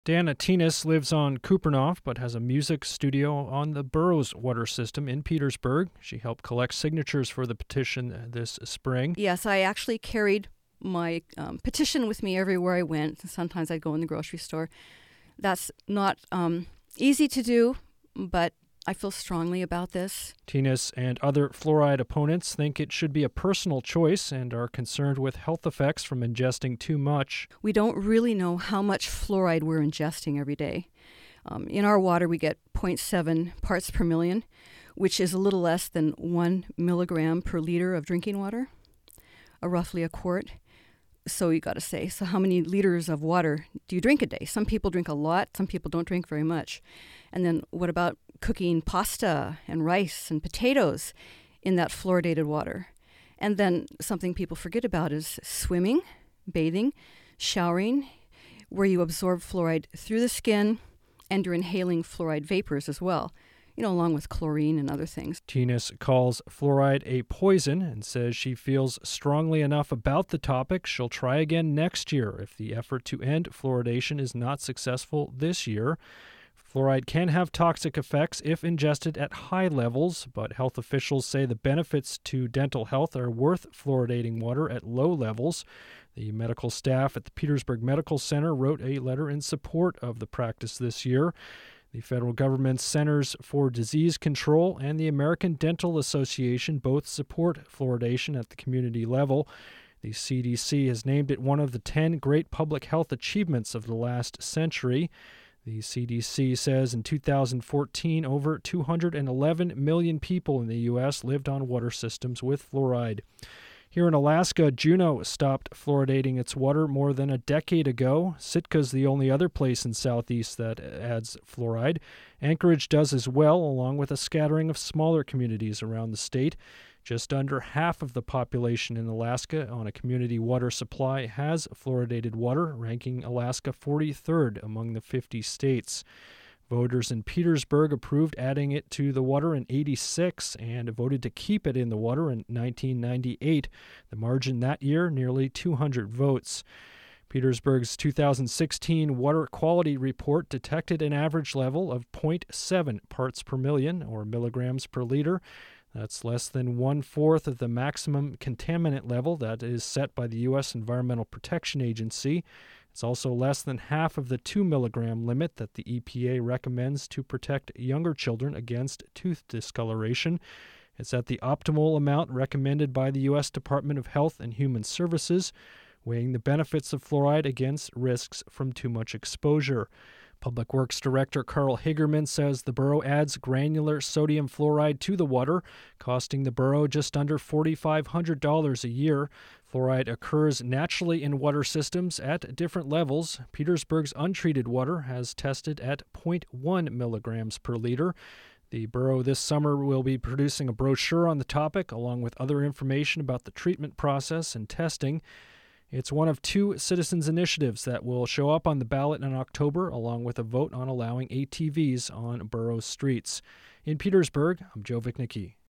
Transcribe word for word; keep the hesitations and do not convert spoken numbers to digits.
Dana Tinas lives on Kupernof but has a music studio on the Burroughs water system in Petersburg. She helped collect signatures for the petition this spring. Yes, I actually carried my um, petition with me everywhere I went. Sometimes I'd go in the grocery store. That's not um, easy to do, but I feel strongly about this. Tinas and other fluoride opponents think it should be a personal choice and are concerned with health effects from ingesting too much. We don't really know how much fluoride we're ingesting every day. Um, in our water, we get zero point seven parts per million, which is a little less than one milligram per liter of drinking water, uh, roughly a quart. So you got to say, so how many liters of water do you drink a day? Some people drink a lot, some people don't drink very much. And then what about cooking pasta and rice and potatoes in that fluoridated water? And then something people forget about is swimming, bathing, showering, where you absorb fluoride through the skin and you're inhaling fluoride vapors as well, you know, along with chlorine and other things. Tinas calls fluoride a poison and says she feels strongly enough about the topic she'll try again next year if the effort to end fluoridation is not successful this year. Fluoride can have toxic effects if ingested at high levels, but health officials say the benefits to dental health are worth fluoridating water at low levels. The medical staff at the Petersburg Medical Center wrote a letter in support of the practice this year. The federal government's Centers for Disease Control and the American Dental Association both support fluoridation at the community level. The C D C has named it one of the ten great public health achievements of the last century. The C D C says in two thousand fourteen, over two hundred eleven million people in the U S lived on water systems with fluoride. Here in Alaska, Juneau stopped fluoridating its water more than a decade ago. Sitka's the only other place in Southeast that adds fluoride. Anchorage does as well, along with a scattering of smaller communities around the state. Just under half of the population in Alaska on a community water supply has fluoridated water, ranking Alaska forty-third among the fifty states. Voters in Petersburg approved adding it to the water in eighty-six and voted to keep it in the water in nineteen ninety-eight. The margin that year, nearly two hundred votes. Petersburg's two thousand sixteen water quality report detected an average level of zero point seven parts per million, or milligrams per liter. That's less than one-fourth of the maximum contaminant level that is set by the U S Environmental Protection Agency. It's also less than half of the two milligram limit that the E P A recommends to protect younger children against tooth discoloration. It's at the optimal amount recommended by the U S Department of Health and Human Services, weighing the benefits of fluoride against risks from too much exposure. Public Works Director Carl Hagerman says the borough adds granular sodium fluoride to the water, costing the borough just under four thousand five hundred dollars a year. Fluoride occurs naturally in water systems at different levels. Petersburg's untreated water has tested at zero point one milligrams per liter. The borough this summer will be producing a brochure on the topic, along with other information about the treatment process and testing. It's one of two citizens' initiatives that will show up on the ballot in October, along with a vote on allowing A T Vs on borough streets. In Petersburg, I'm Joe Vichnicki.